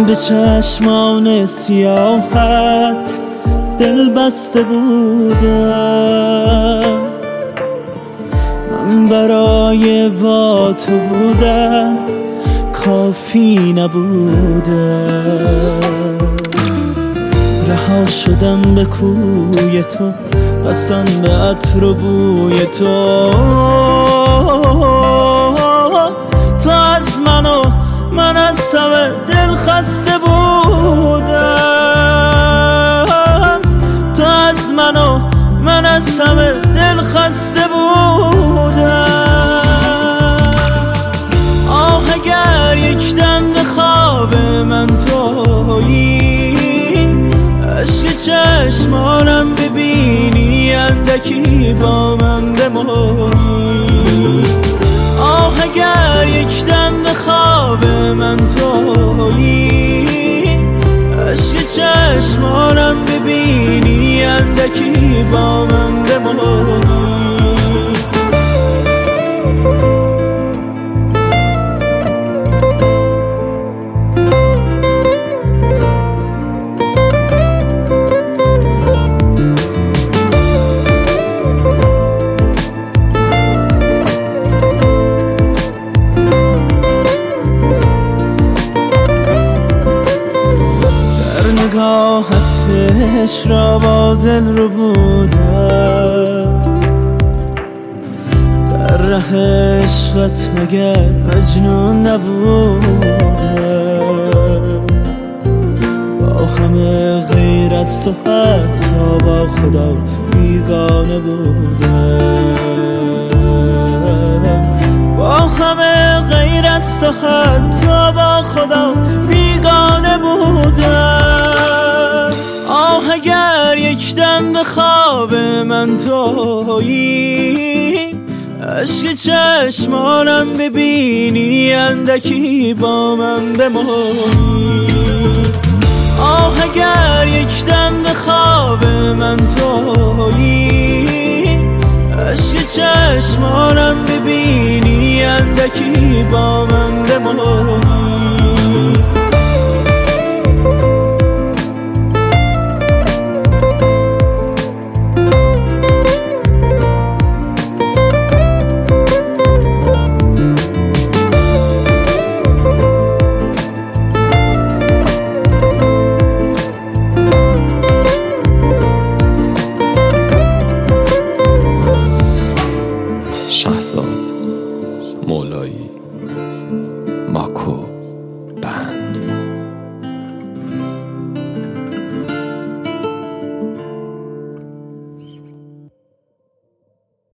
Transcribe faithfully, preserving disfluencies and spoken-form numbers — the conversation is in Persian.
به چشمان سیاهت دل بسته بودم، من برای با تو بودم کافی نبودم. رها شدم به کوی تو، قسم به عطر و بوی تو. تو از من و من از همه دل خسته بودم، تو از من و من از همه دل خسته بودم. آه اگر یک دم به خواب من تویی، عشق چشمانم ببینی، اندکی با من بمانی. آه اگر یک دم به خواب من تویی، عشق چشمانم ببینی، اندکی با من بمانی. نگاهتش را با دل رو بودم، در ره عشقت مگر مجنون نبودم. با همه غیر از تو حتی با خدا بیگانه بودم، با همه غیر از تو حتی با خدا بیگانه بودم. آه اگر یک دم به خواب من تویی، عشق چشمانم ببینی، اندکی با من بمانی. آه اگر یک دم به خواب من تویی، عشق چشمانم ببینی، اندکی با من بمانی. شهزاد مولایی.